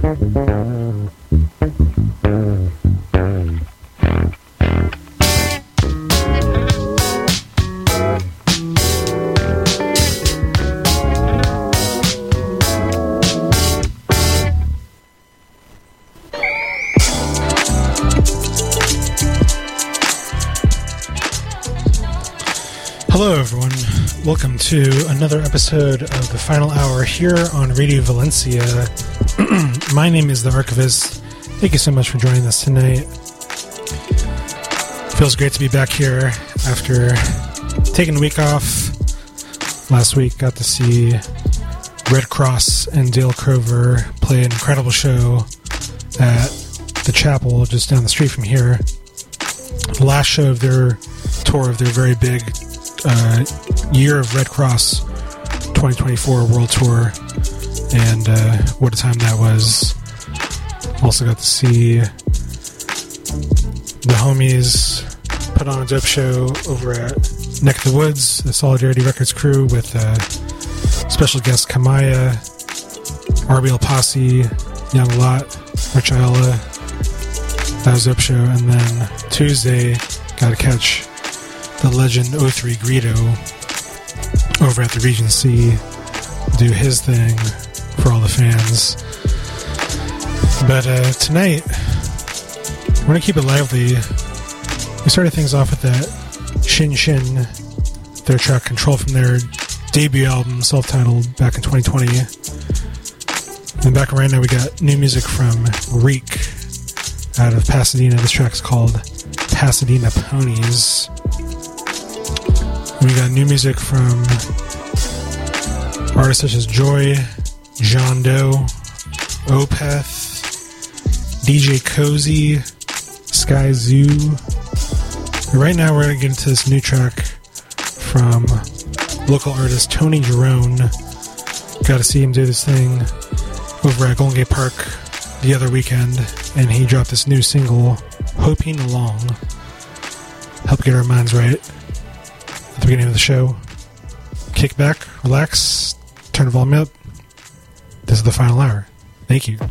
Hello everyone, welcome to another episode of the final hour here on Radio Valencia. My name is The Archivist. Thank you so much for joining us tonight. Feels great to be back here after taking a week off. Last week got to see Red Cross and Dale Crover play an incredible show at the Chapel just down the street from here. The last show of their tour of their very big Year of Red Cross 2024 World Tour, and what a time that was. Also got to see the homies put on a dope show over at Neck of the Woods, the Solidarity Records crew, with special guest Kamaya, RBL Posse, Young Lot, Rich Ayala. That was a dope show. And then Tuesday, got to catch the legend O3 Greedo over at the Regency, do his thing for all the fans. But tonight, we're going to keep it lively. We started things off with that Shin Shin, their track Control from their debut album, self-titled, back in 2020. And back right now we got new music from Reek out of Pasadena. This track is called Pasadena Ponies. We got new music from artists such as Joy, John Doe, Opeth, DJ Cozy, Sky Zoo. And right now we're going to get into this new track from local artist Tony Jerome. Got to see him do this thing over at Golden Gate Park the other weekend, and he dropped this new single, Hoping Along. Help get our minds right at the beginning of the show. Kick back, relax, turn the volume up. This is the final hour. Thank you.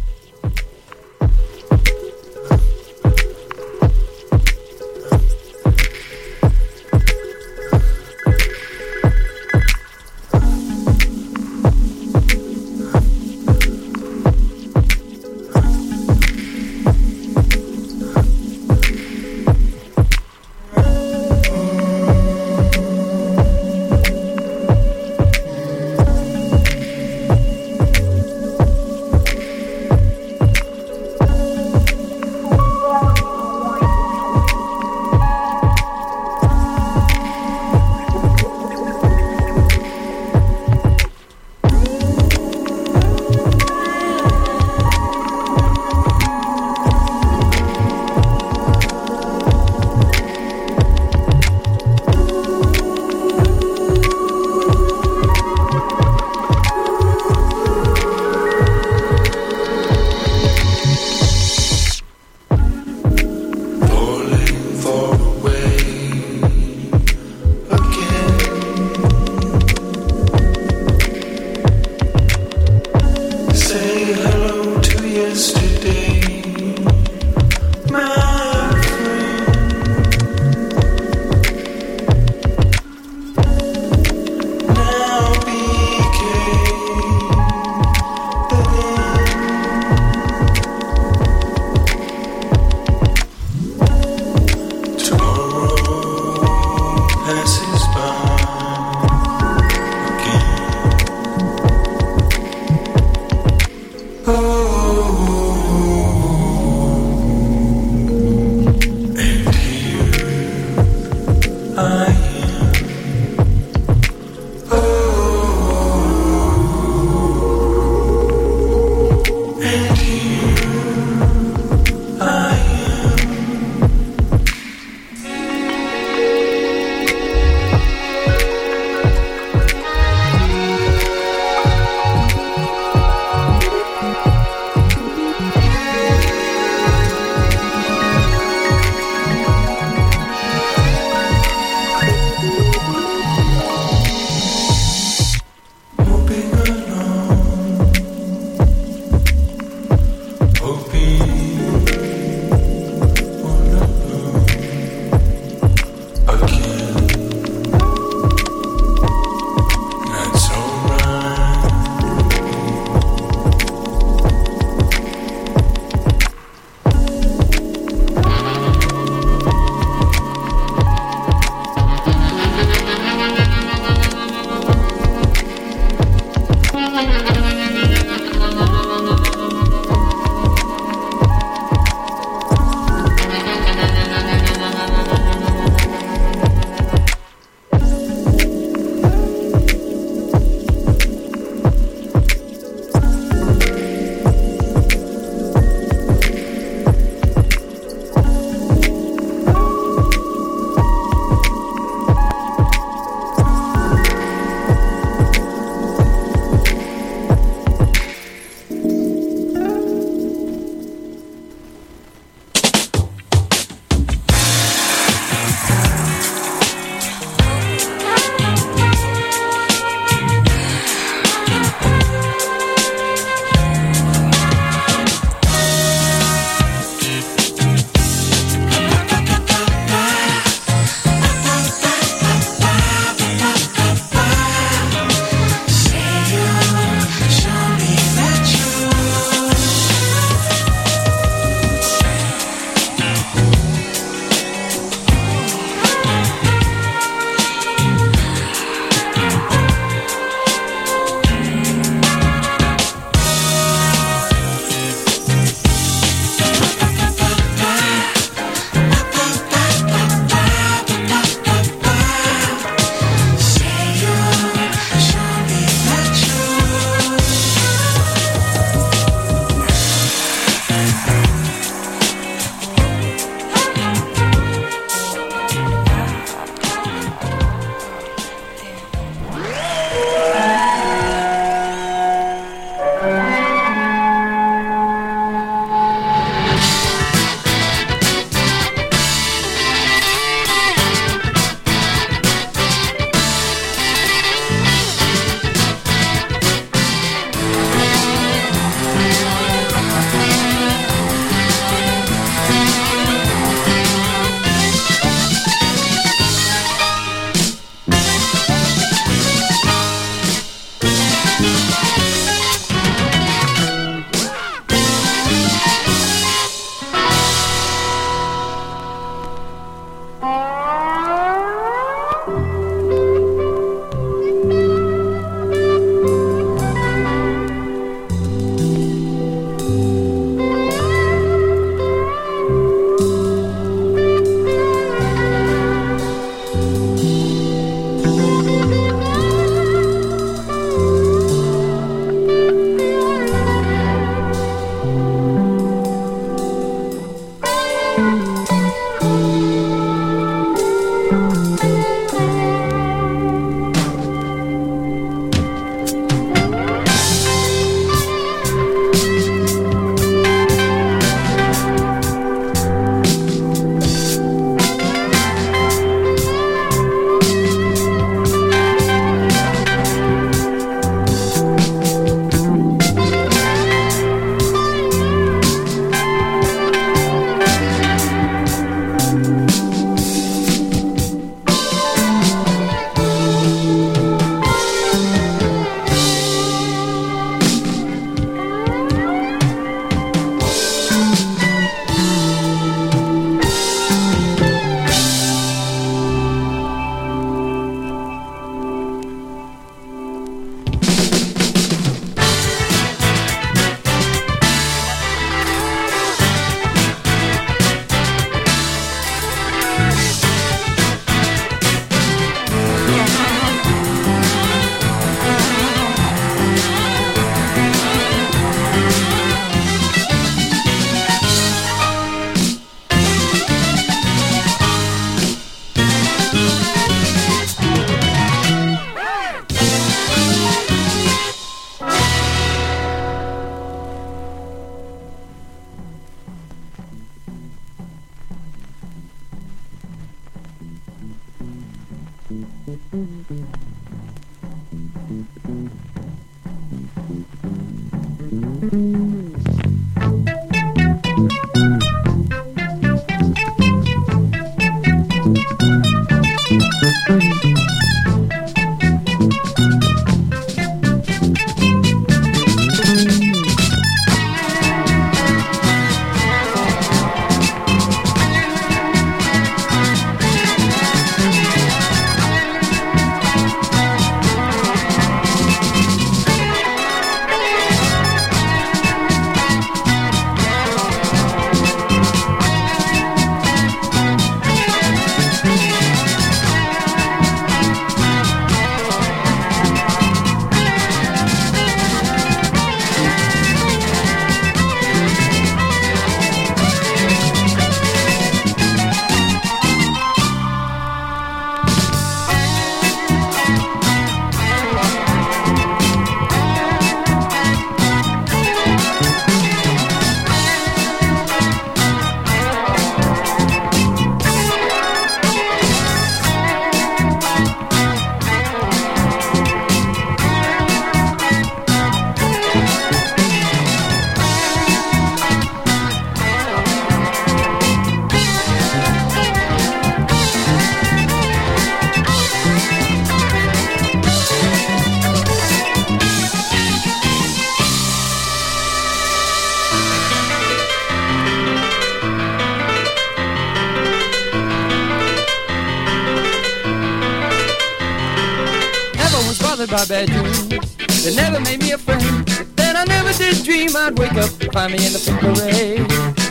By bad dreams, they never made me a friend. But then I never did dream I'd wake up and find me in the pink parade.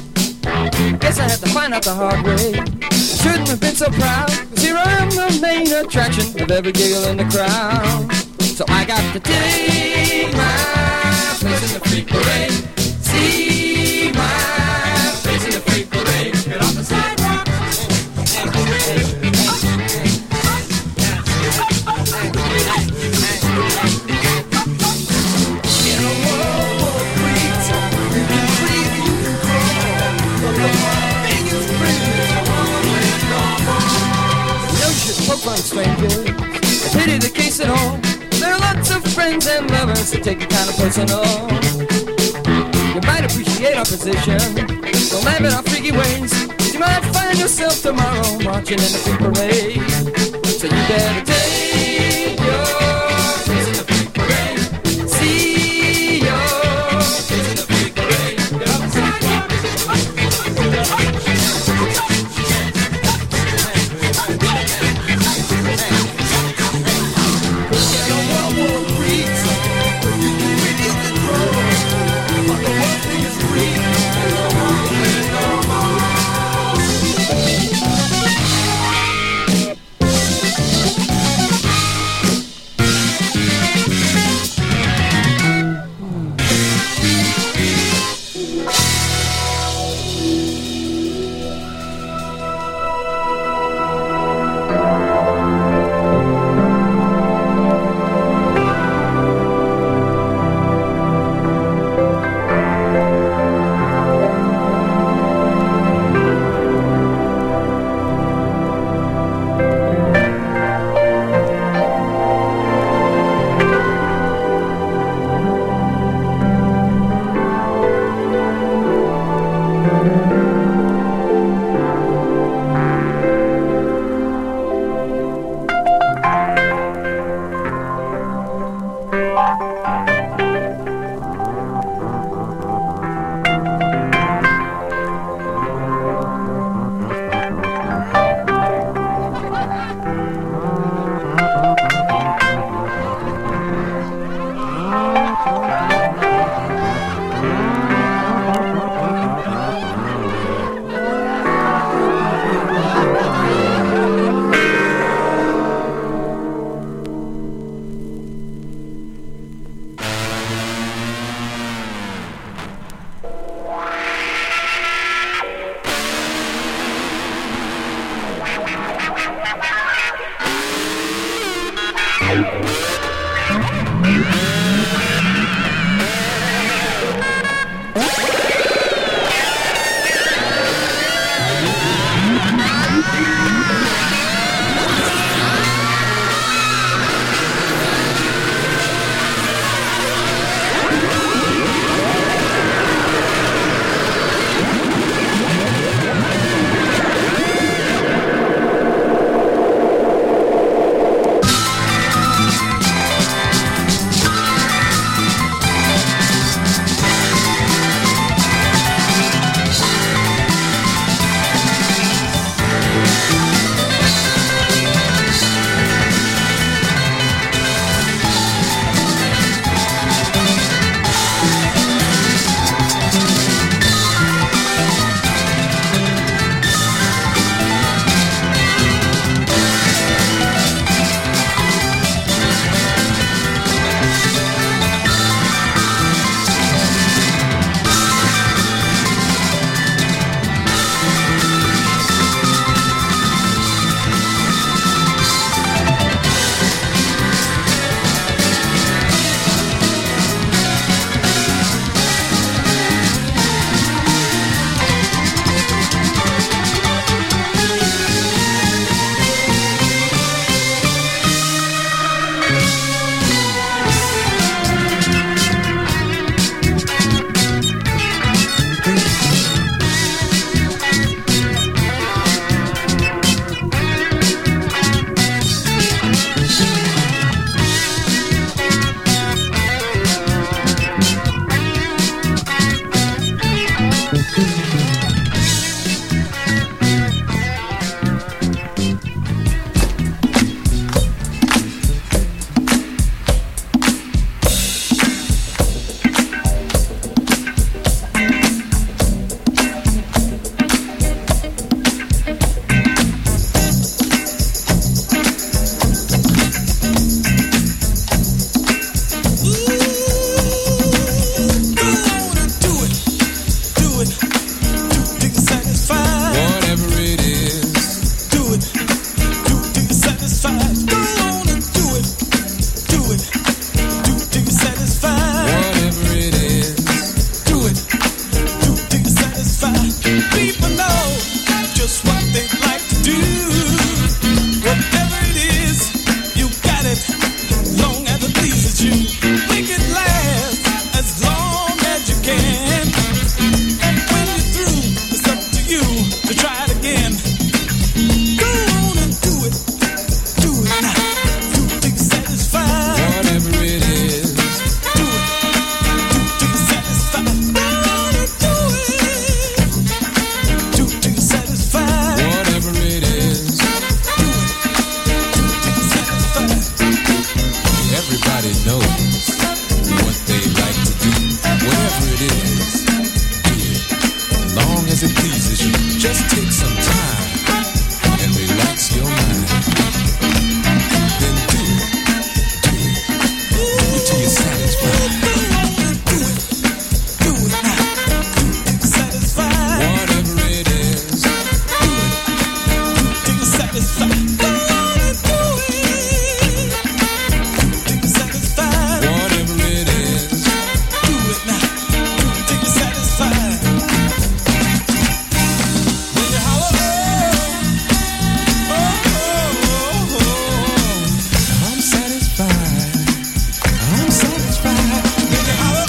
Guess I had to find out the hard way. I shouldn't have been so proud, 'cause here I am, the main attraction of every giggle in the crowd. So I got to take my place in the pink parade. See my face in the pink parade. Get on the sidewalk. From strangers, I pity the case at all. There are lots of friends and lovers that take it kind of personal. You might appreciate our position, don't laugh at our freaky ways. You might find yourself tomorrow marching in the pink parade. So you better take your place in the pink parade. See your place in the pink parade. Get up and sidewalk. it pleases you, just take some time and relax your mind. Then do it till you're satisfied. Do it now. Satisfied. Whatever it is, do it till you're satisfied. Go on and do it till you're satisfied. Whatever it is, do it now till you're satisfied. When you holler, I'm satisfied. I'm satisfied. When you holler,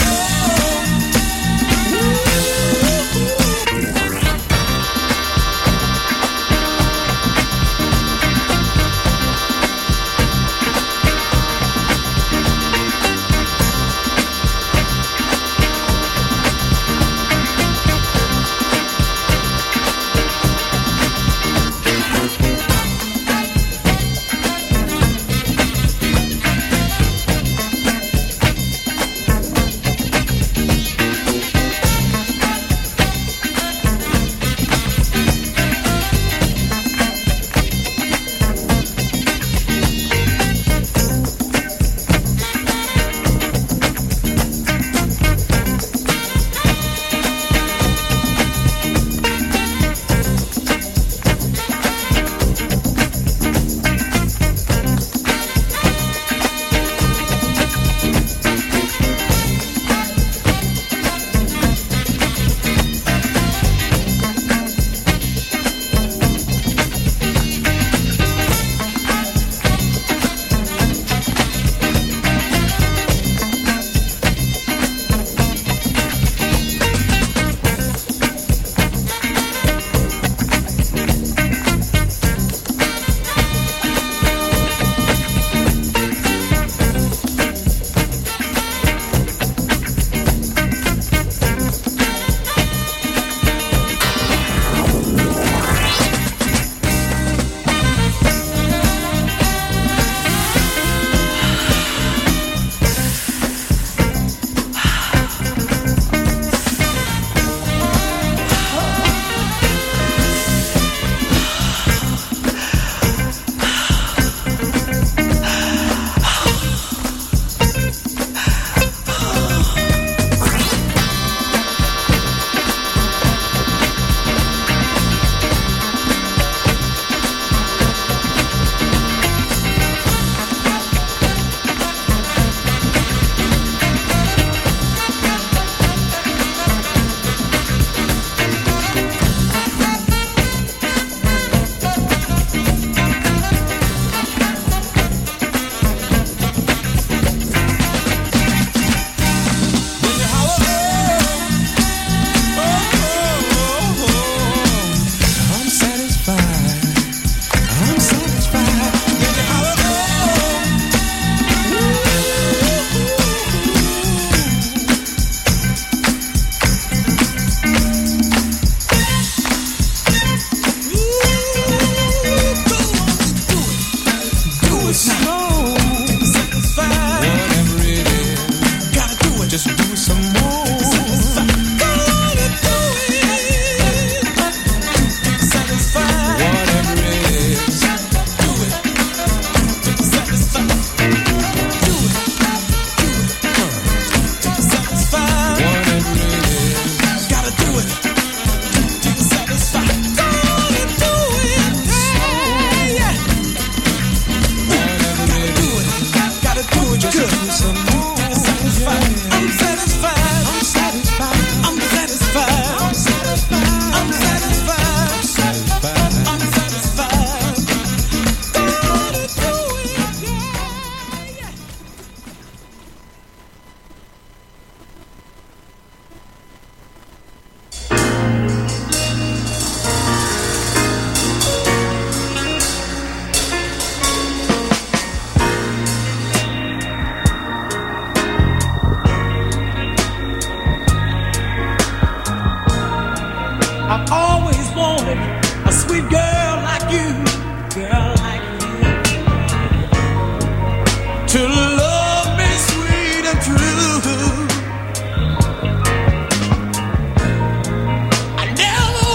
I never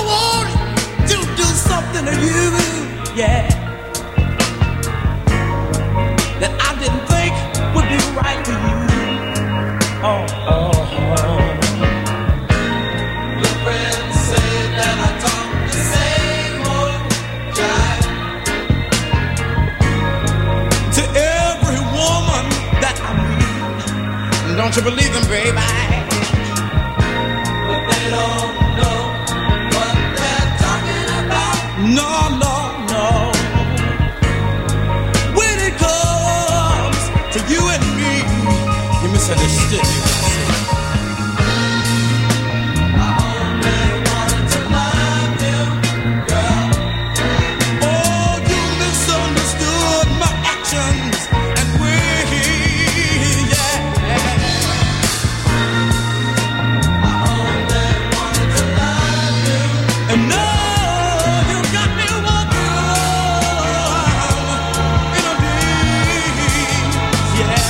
Don't you believe them, baby? But they don't know what they're talking about. No, no, no. When it comes to you and me, you misunderstood me. I only wanted to love you, girl. Oh, you misunderstood my actions and ways, yeah. I only wanted to love you. And no, you got me walking in a daze, yeah.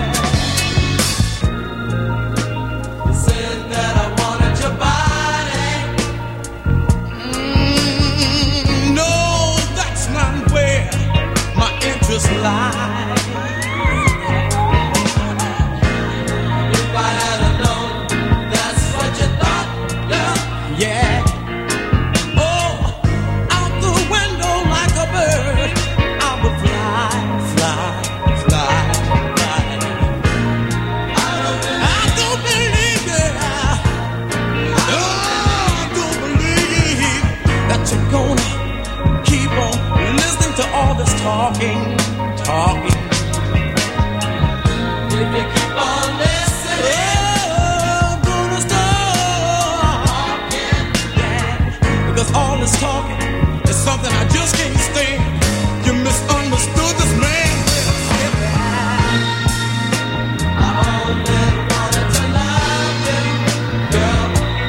You said that I wanted your body. No, that's not where my interest lies. If I had known that's what you thought, girl. Yeah. Oh, out the window like a bird, I would fly, fly, fly, fly. I don't believe it. Oh, I don't believe that you're gonna keep on listening to all this talking. If you keep on listening, I'm gonna stop. Because all this talking is something I just can't stand. You misunderstood this man. I only wanted to love you, girl.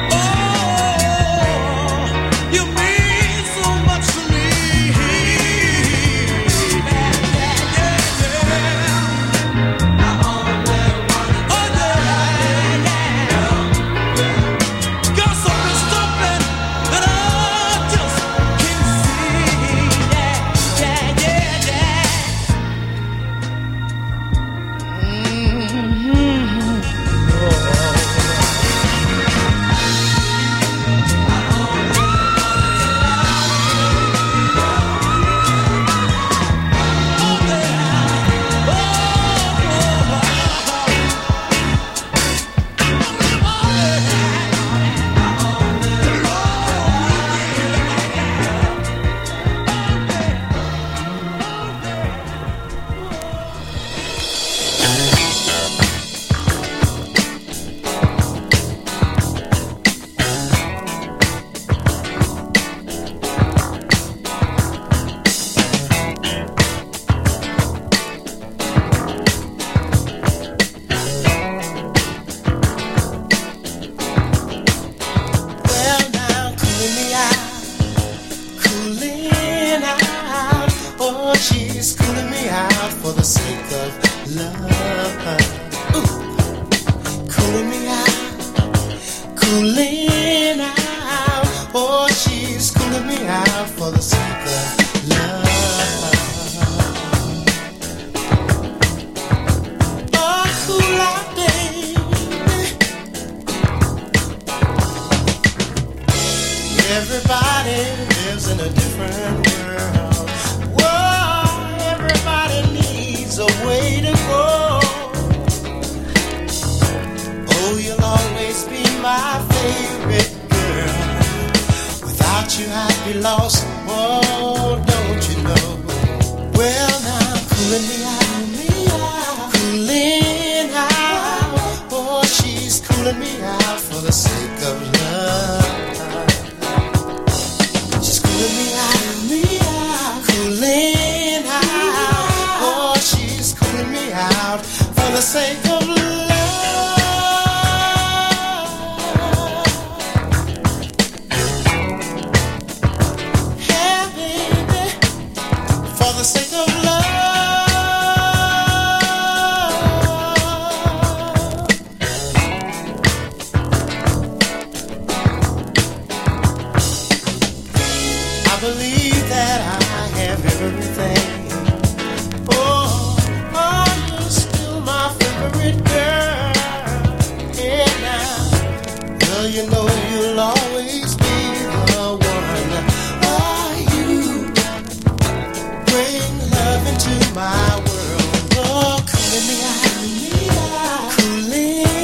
Oh, you mean so much to me. Yeah, yeah, yeah. I only wanted to Oh, yeah, yeah. Got something stopping that I just can't see. Yeah, yeah, yeah, Well, now cooling out. Oh, she's cooling me out for the sake of love. Ooh, cooling me out. Oh, she's cooling me out for the sake of love. Oh, cool out, baby. Everybody lives in a different world. Whoa, everybody needs a way to go. Oh, you'll always be my favorite girl. Without you, I'd be lost. Oh, don't you know? Well, now cooling me out, cooling out. Oh, she's cooling me out for the sake of love. Cooling out. Oh, she's cooling me out for the sake of love. Yeah, baby, for the sake of love. I believe that I have everything. Oh, you're still my favorite girl. Yeah, now, girl, you know you'll always be the one. Oh, you bring love into my world. Oh, cooling me out, cooling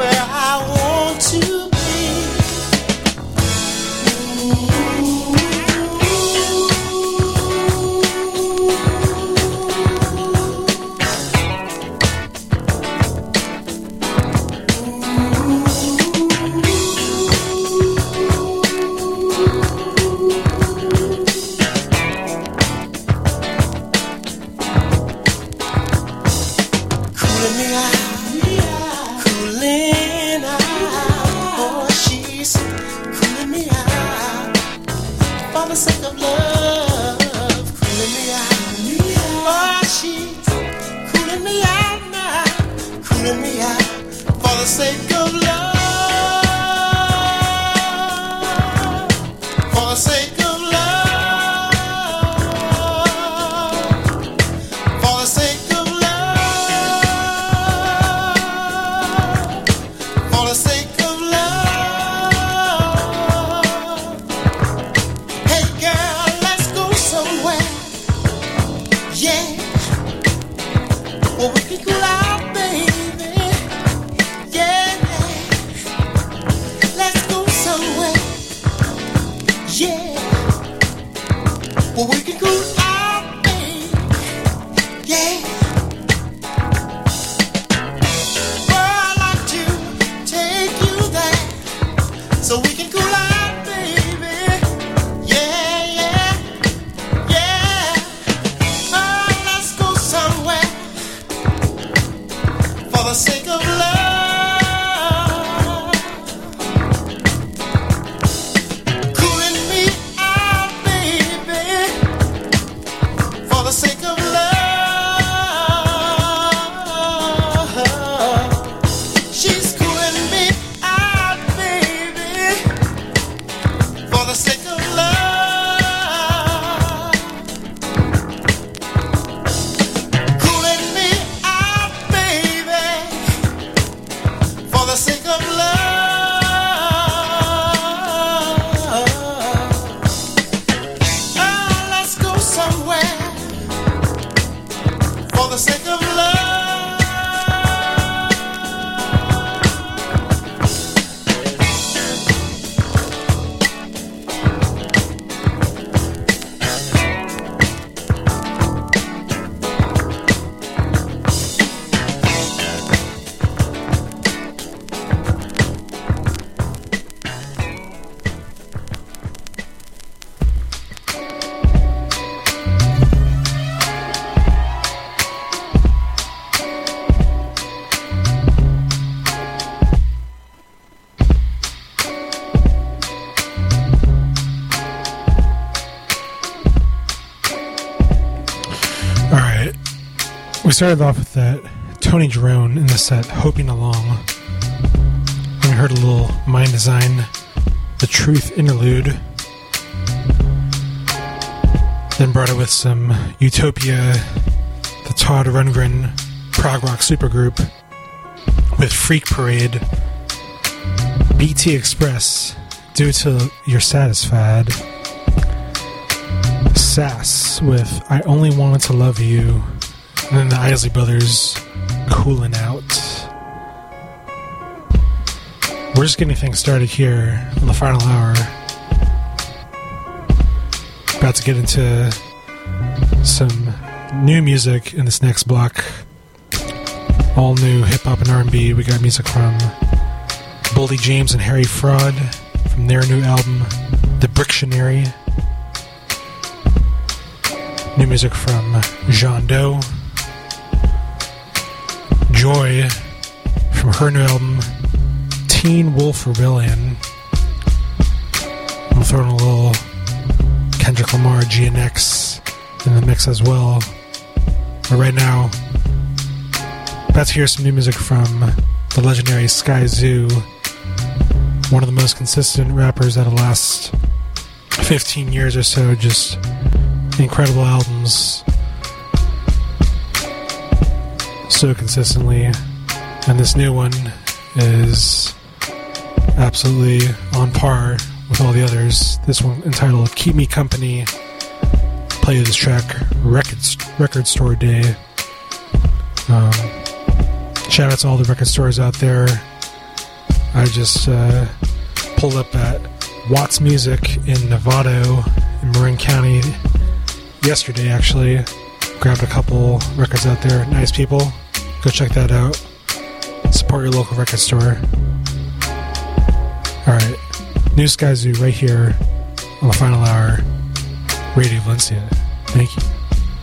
where I want to be. We started off with that Tony Jerome in the set, Hoping Along. And we heard a little Mind Design, The Truth interlude. Then brought it with some Utopia, the Todd Rundgren prog rock supergroup with Freak Parade, BT Express, Due Till You're Satisfied, Sass with I Only Wanted to Love You, and then the Isley Brothers, Coolin' Out. We're just getting things started here in the final hour. About to get into some new music in this next block. All new hip-hop and R&B. We got music from Boldy James and Harry Fraud from their new album, The Brictionary. New music from Jean Doe. Joy from her new album, Teen Wolf Rebellion. I'm throwing a little Kendrick Lamar GNX in the mix as well. But right now, about to hear some new music from the legendary Sky Zoo, one of the most consistent rappers out of the last 15 years or so. Just incredible albums. So consistently, and this new one is absolutely on par with all the others. This one entitled Keep Me Company. Play this track Record Store Day. Shout out to all the record stores out there. I just pulled up at Watts Music in Novato in Marin County yesterday, actually. Grabbed a couple records out there. Nice people. Go check that out. Support your local record store. Alright, New Sky Zoo right here on the final hour. Radio Valencia. Thank you.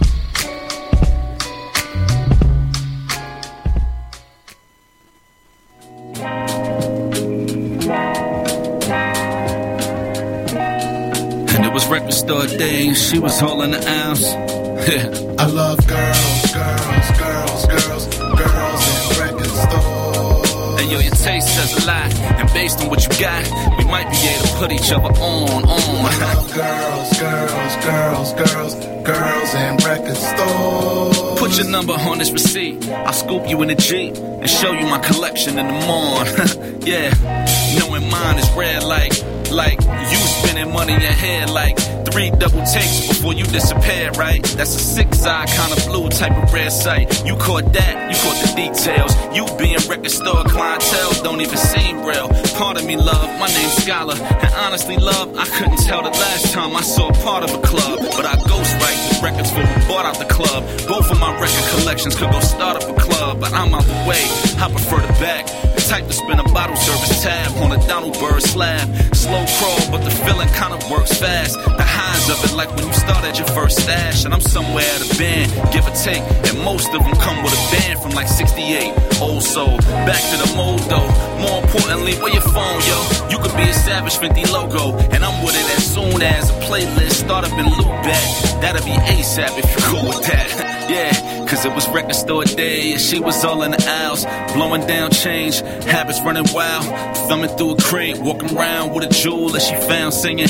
And it was record store day, and she was all in the house. I love girls, girls, girls, girls, girls in record stores. And yo, your taste says a lot, and based on what you got, we might be able to put each other on. I love girls, girls, girls, girls, girls in record stores. Put your number on this receipt, I'll scoop you in the Jeep and show you my collection in the morning. Yeah, knowing mine is rare like you spending money in your head like 3 double takes before you disappear, right? That's a 6-eye kind of blue type of rare sight. You caught that, you caught the details. You being record store clientele don't even seem real. Pardon me, love, my name's Scholar. And honestly, love, I couldn't tell the last time I saw a part of a club. But I ghostwrite the records for who bought out the club. Both of my record collections could go start up a club, but I'm out the way, I prefer the back. The type to spin a bottle service tab on a Donald Byrd slab. Slow crawl, but the feeling kind of works fast. The highs of it like when you started your first stash. And I'm somewhere at a band, give or take. And most of them come with a band from like 68. Old soul, back to the mold though. More importantly, where your phone, yo? You could be a Savage 50 logo, and I'm with it as soon as a playlist start up and loop back. That'll be ASAP if you're cool with that. Yeah, cause it was record store day, and she was all in the aisles, blowing down change, habits running wild, thumbing through a crate, walking around with a jewel that she found singing.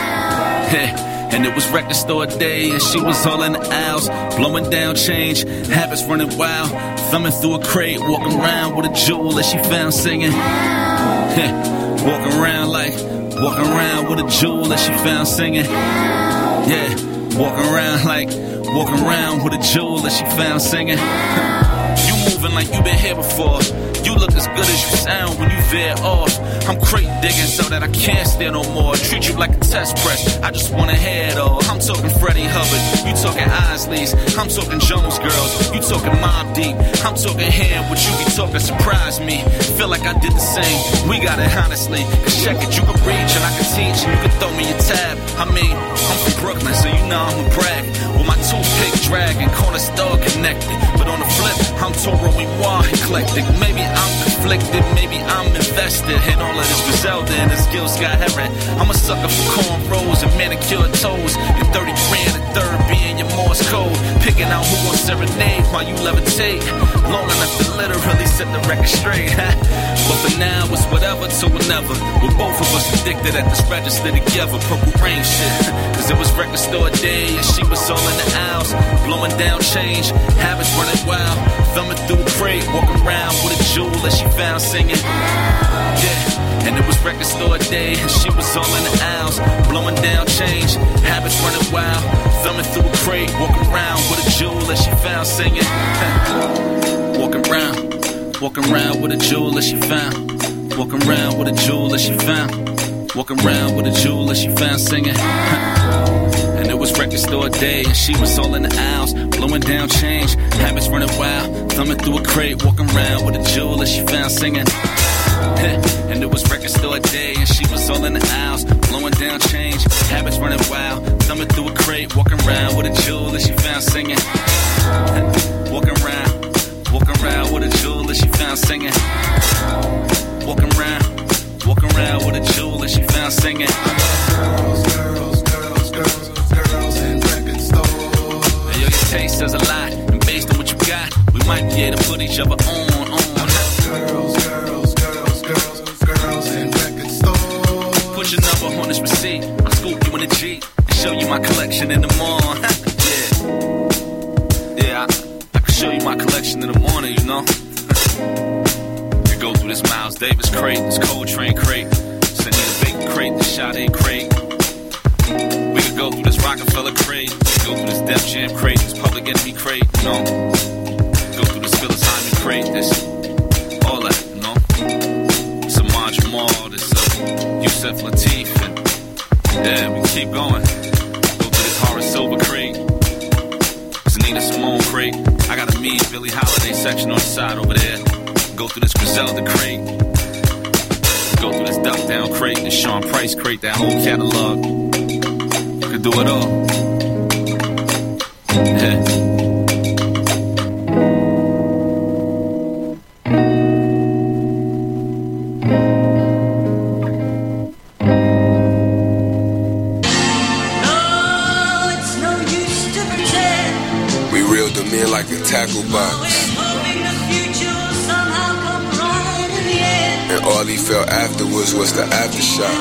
Yeah, and it was record store day, and she was all in the aisles, blowing down change, habits running wild, thumbing through a crate, walking around with a jewel that she found singing. Yeah, walking around with a jewel that she found singing. Yeah, walking around with a jewel that she found singing. You moving like you been here before. You look as good as you sound when you veer off. I'm crate digging so that I can't stare no more. Treat you like a test press, I just wanna hear it all. I'm talking Freddie Hubbard, you talking Isleys. I'm talking Jones Girls, you talking Mobb Deep. I'm talking him, what you be talking surprise me. Feel like I did the same, we got it honestly. Cause check it, you can reach and I can teach, and you can throw me a tab. I mean, I'm from Brooklyn, so you know I'm a brag. With my toothpick dragging, corner store connected. But on the flip, I'm Toro Noir eclectic. Maybe I'm conflicted, maybe I'm invested in all of this Griselda and this Gil Scott Heron. I'm a sucker for cornrows and manicured toes, and 30 grand a third being your Morse code. Picking out who wants serenade while you levitate, long enough to literally set the record straight. But for now, it's whatever to whenever. We're both of us addicted at this register together. Purple rain shit, cause it was record store day, and she was all in the aisles, blowing down change, habits running wild, thumbing through a crate, walking around with a jewel that she found singing. Yeah, and it was record store day, and she was all in the aisles, blowing down change, habits running wild, thumbing through a crate, walking around with a jewel that she found singing. Walking around with a jewel that she found. Walking around with a jewel that she found. Walking around with a jewel that she found singing. And it was record store day, and she was all in the aisles, blowing down change, habits running wild, thumbing through a crate, walking around with a jewel that she found singing. And it was record store day, and she was all in the aisles, blowing down change, habits running wild, thumbing through a crate, walking around with a jewel that she found singing. Walking around with a jewel that she found singing. Walking around with a jewel that she found singing. Girls in record stores. Hey, yo, your taste says a lot, and based on what you got, we might be able to put each other on. Girls in record stores. Put your number on this receipt, I'll scoop you in the Jeep and show you my collection in the morning. Yeah, I can show you my collection in the morning, you know. We go through this Miles Davis crate, this Coltrane crate, Sanita Baker crate, this Sade crate. We could go through this Rockefeller crate, we could go through this Def Jam crate, this Public Enemy crate, you know. Go through this Phyllis Hyman crate, this all that, you know. Some Marjorie Yusef Lateef, and yeah, we keep going. Go to this Horace Silver crate, this Nina Simone crate. I got a mean Billie Holiday section on the side over there. Go through this Griselda crate. Go through this Duck Down crate, this Sean Price crate, that whole catalog. You could do it all. Yeah. Like a tackle box, and all he felt afterwards was the aftershock.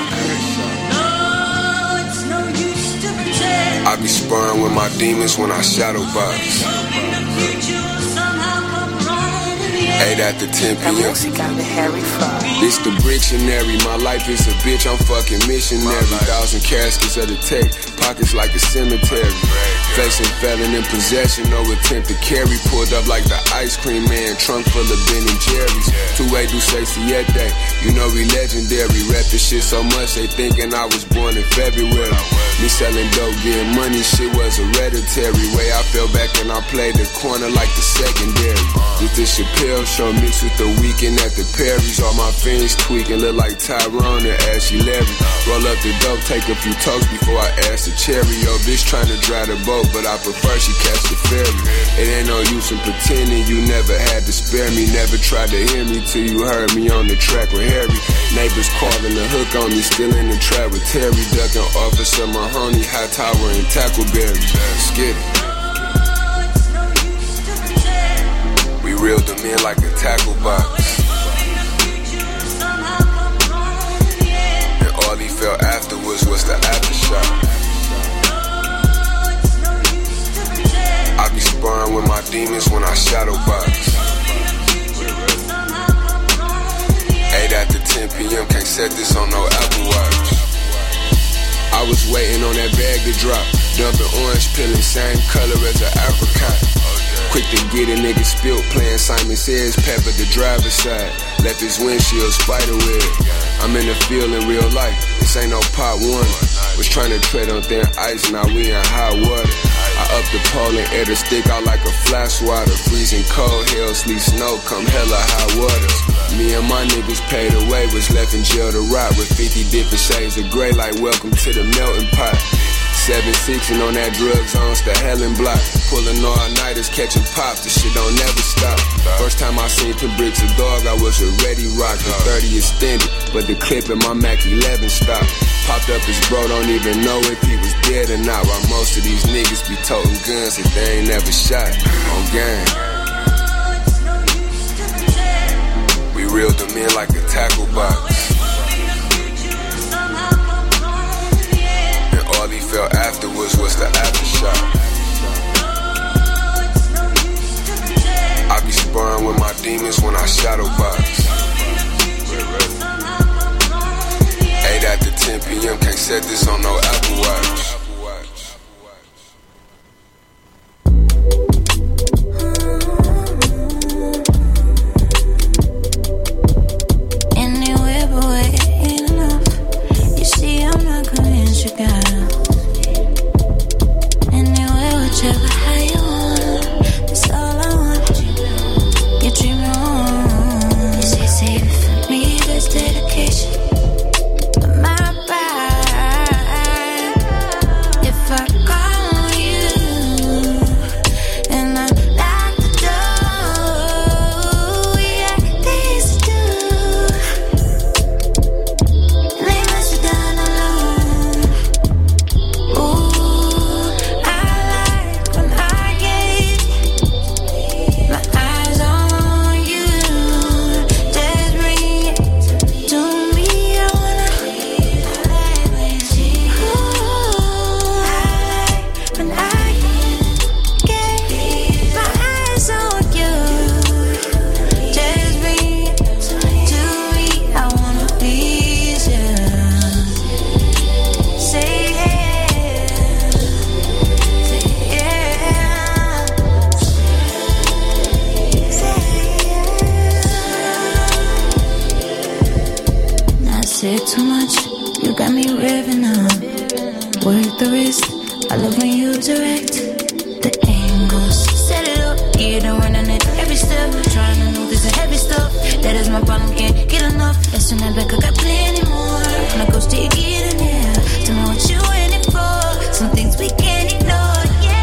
I be sparring with my demons when I shadow box. 8 after 10 p.m. It's the Brictionary. My life is a bitch, I'm fucking missionary. 1,000 caskets of the tech, pockets like a cemetery. Facing felon in possession, no attempt to carry. Pulled up like the ice cream man, trunk full of Ben and Jerry's. 2-way do say siete, you know we legendary. Rap this shit so much, they thinking I was born in February. Me selling dope, getting money, shit was hereditary. Way I fell back and I played the corner like the secondary. With this Chappelle show mixed with the Weekend at the Perry's. All my fiends tweaking, look like Tyrone and Ashley Larry. Roll up the dope, take a few toasts before I ask the cherry. Yo, bitch tryna drive the boat, but I prefer she catch the ferry. It ain't no use in pretending you never had to spare me. Never tried to hear me till you heard me on the track with Harry. Neighbors calling the hook on me, still in the trap with Terry. Ducking Officer Mahoney, High Tower and Tackleberry. Skip it. We reeled them in like a tackle box, and all he felt afterwards was the aftershock. I be sparring with my demons when I shadow box. 8 after 10 p.m. Can't set this on no Apple Watch. I was waiting on that bag to drop, dumping orange peeling, same color as an apricot. Quick to get a nigga spilt, playing Simon Says, pepper the driver's side. Left his windshield spider web. I'm in the field in real life, this ain't no pot one. Was trying to tread on thin ice, now we in hot water. I up the pole and air the stick out like a fly swatter. Freezing cold, hell, sleet, snow, come hella hot water. Me and my niggas paid away, was left in jail to rot with 50 different shades of gray, like welcome to the melting pot. 7-6 on that drugs on the Helen block. Pulling all-nighters, catching pops, the shit don't never stop. First time I seen 10 bricks of dog, I was already rocked. The 30 extended, but the clip in my Mac 11 stopped. Popped up his bro, don't even know if he was dead or not. While most of these niggas be toting guns that they ain't never shot on gang. We reeled them in like a tackle box, and all he felt afterwards was the aftershock. I be sparring with my demons when I shadow box. 8 after 10 p.m. Can't set this on no Apple Watch. Anywhere but wait ain't enough. You see, I'm not convinced you got enough. Anywhere, whichever how you want. That's all I want. You dream on. You say save it for me, that's dedication. Too much, You got me revving up. Work the wrist. I love when you direct the angles. Set it up, get it running it every step. Trying to know this is heavy stuff. That is my problem, can't get enough. That's in that back, I got plenty more. When I go till you get in there. Tell me what you in it for. Some things we can't ignore.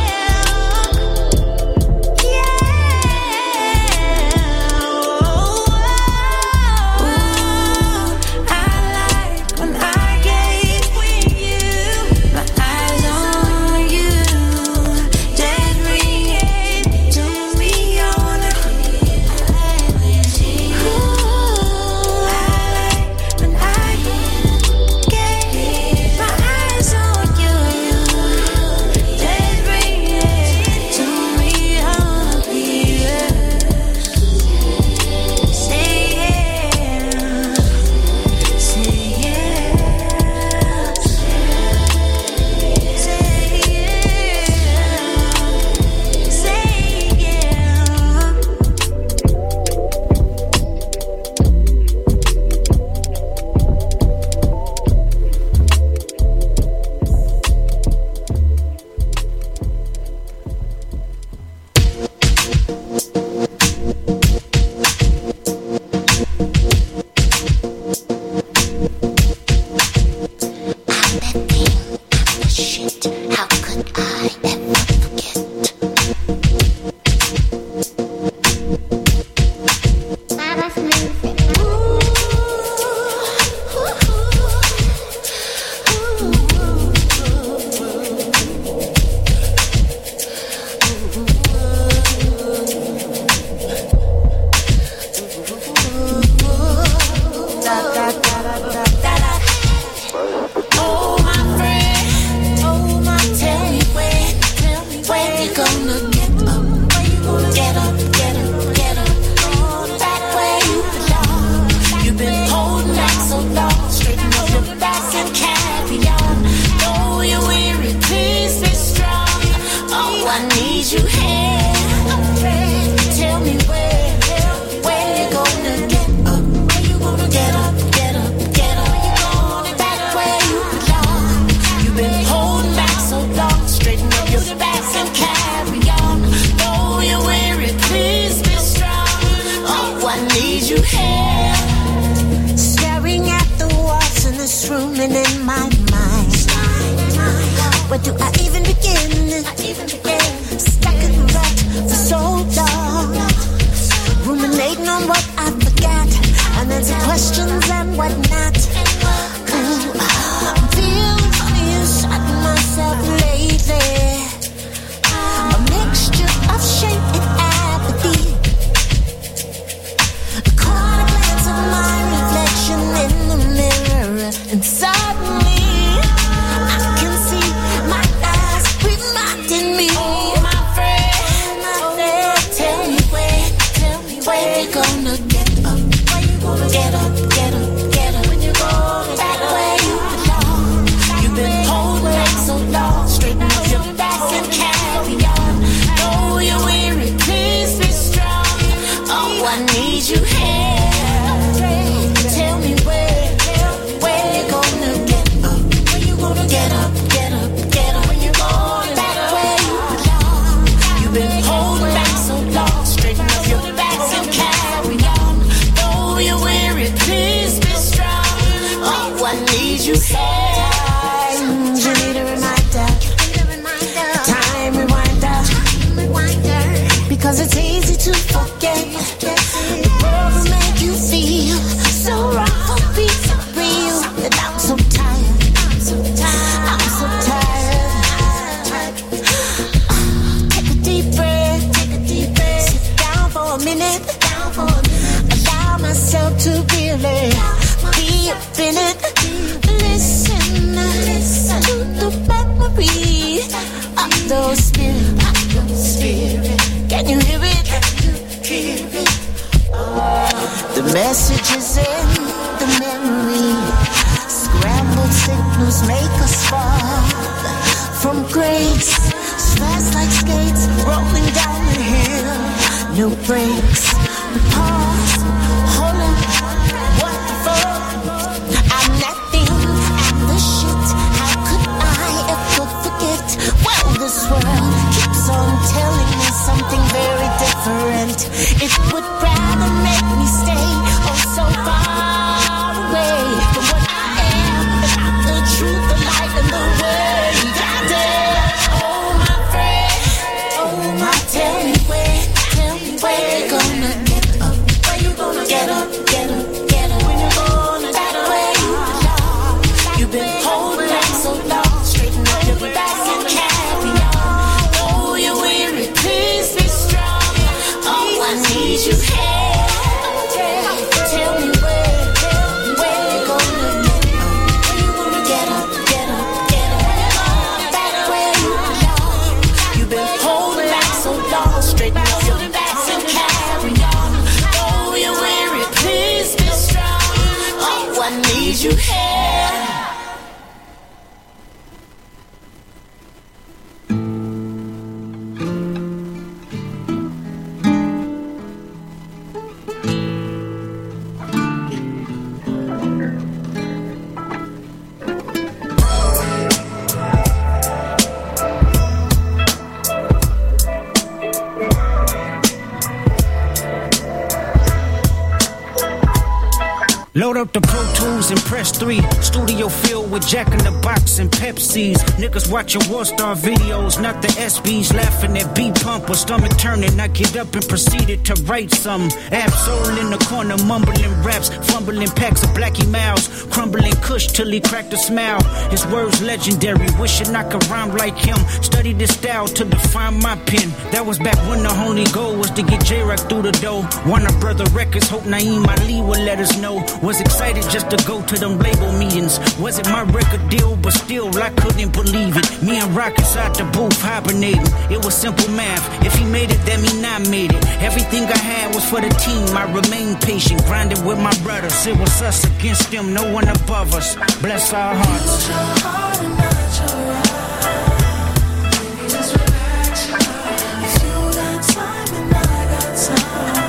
Messages in the memory, scrambled signals make us fall from grace. Fast like skates rolling down the hill, no brakes. We pause, hold on, what for? I'm nothing, and right. It would rather make me stay oh so far away from what I am, but not the truth, the light, and the way. Goddamn, oh my friend, oh my, tell me where you gonna get up? Where you gonna get up? Get up, get up. When you gonna get up? Where you belong? You've been holding on so long. Straighten up your back and carry on. Oh, you're weary, please be strong. Oh, I need you here. Tell me where you gonna get up? Get up, get up. Back where you belong. You've been holding on so long. Straighten up your back and carry on. Oh, you're weary, please be strong. Oh, I need you here. Load up the Pro Tools and press 3. Studio filled with Jack in the Box and Pepsis. Niggas watching War Star videos, not the SBs. Laughing at B-Pump or stomach turning. I get up and proceeded to write some. Absol in the corner, mumbling raps, fumbling packs of Blackie Mouse, crumbling Kush till he cracked a smile. His words legendary, wishing I could rhyme like him. Studied his style to define my pen. That was back when the only goal was to get J-Rock through the door. Warner Brother Records, hope Naeem Ali would let us know. Was excited just to go to them label meetings. Wasn't my record deal, but still I couldn't believe it. Me and Rock inside the booth hibernating. It was simple math. If he made it, that mean I made it. Everything I had was for the team. I remained patient, grinding with my brothers. It was us against them, no one above us. Bless our hearts. Use your heart and not your eye. Baby, just relax. If you got time and I got time.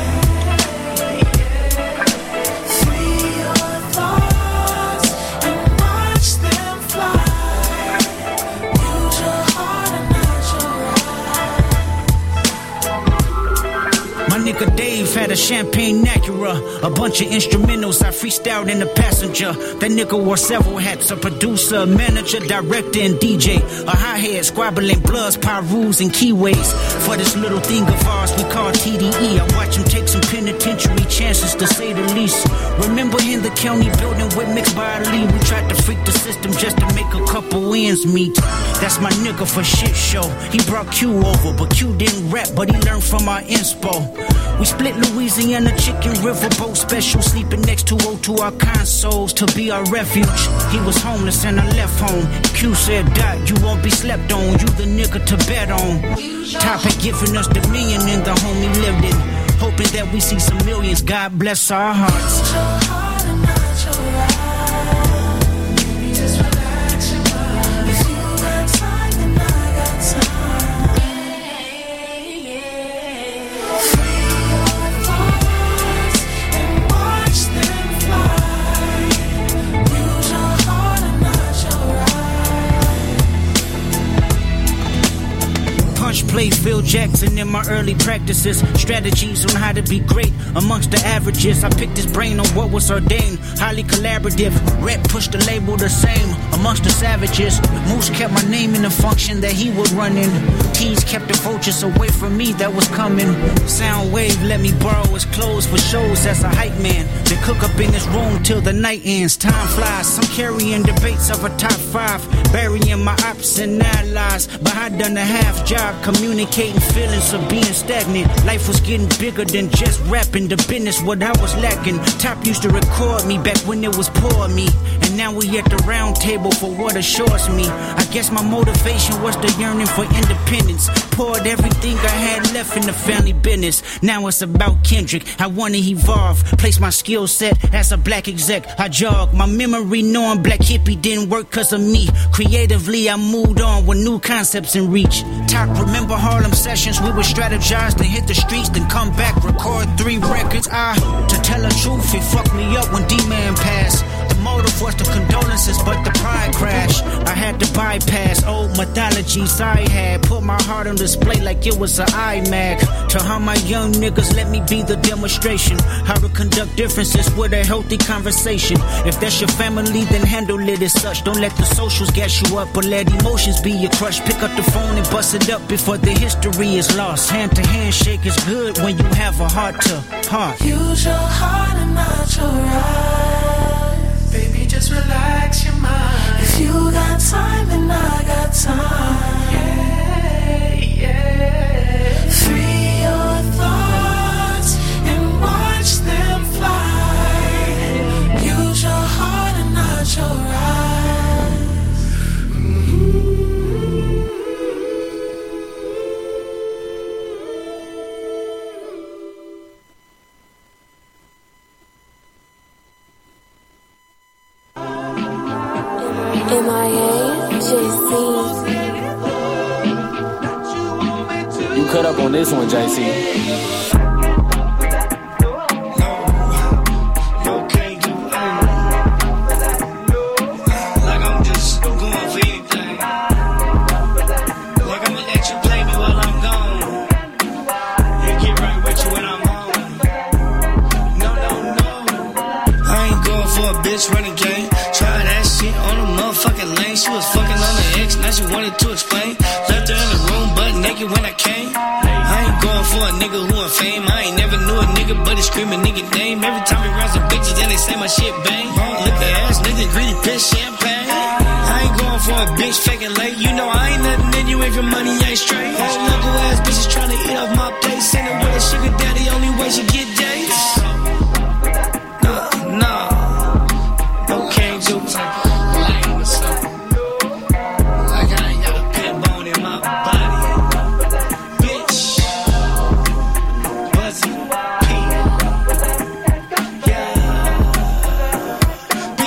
Nigga Dave had a champagne Acura, a bunch of instrumentals I freestyled in the passenger. That nigga wore several hats, a producer, a manager, director, and DJ. A hi-hat, squabbling bloods, pyrus, and keyways. For this little thing of ours we call TDE, I watch him take some penitentiary chances to say the least. Remember in the county building with mixed bodily, we tried to freak the system just to make a couple ends meet. That's my nigga for shit show. He brought Q over, but Q didn't rap, but he learned from our inspo. We split Louisiana Chicken Riverboat special, sleeping next to O2 our consoles to be our refuge. He was homeless and I left home. Q said, Dot, you won't be slept on, you the nigga to bet on. Top had given us dominion in the home he lived in, hoping that we see some millions. God bless our hearts. Use your heart and not your eye. Baby, just relax your mind. If you got time and I got time. Played Phil Jackson in my early practices. Strategies on how to be great amongst the averages. I picked his brain on what was ordained. Highly collaborative. Rep pushed the label the same amongst the savages. Moose kept my name in the function that he would run in. Tease kept the vultures away from me that was coming. Soundwave let me borrow his clothes for shows as a hype man. Then cook up in his room till the night ends. Time flies. Some carrying debates of a top 5. Burying my ops and allies. But I done a half job communicating feelings of being stagnant. Life was getting bigger than just rapping. The business what I was lacking. Top used to record me back when it was poor me. And now we at the round table for what assures me. I guess my motivation was the yearning for independence. Poured everything I had left in the family business. Now it's about Kendrick. I wanna evolve. Place my skill set as a black exec. I jog my memory knowing Black Hippie didn't work cause of me. Creatively I moved on with new concepts in reach. Top remember Harlem sessions, we would strategize, then hit the streets, then come back, record 3 records. To tell the truth, it fucked me up when D-Man passed. The motive was the condolences, but the pride crashed. I had to bypass old mythology allergies I had. Put my heart on display like it was an iMac. To how my young niggas let me be the demonstration. How to conduct differences with a healthy conversation. If that's your family, then handle it as such. Don't let the socials gas you up, but let emotions be your crush. Pick up the phone and bust it up before the history is lost. Hand to hand shake is good when you have a heart to heart. Use your heart and not your eyes. Baby, just relax your mind. If you got time, then I got time. Yeah, yeah. Free your thoughts and watch them fly. Use your heart and not your eyes. You cut up on this one, JC. Running game, try that shit on a motherfucking lane. She was fucking on the ex, now she wanted to explain. Left her in the room, butt naked when I came. I ain't going for a nigga who in fame. I ain't never knew a nigga, but he screaming nigga name. Every time he rounds some bitches, then they say my shit bang. Look the ass, nigga, greedy bitch, champagne. I ain't going for a bitch faking late. You know I ain't nothing in you if your money ain't straight. All local ass bitches trying to eat off my plate. Send her with a sugar daddy, only way she get dates. Nah. No, can't do.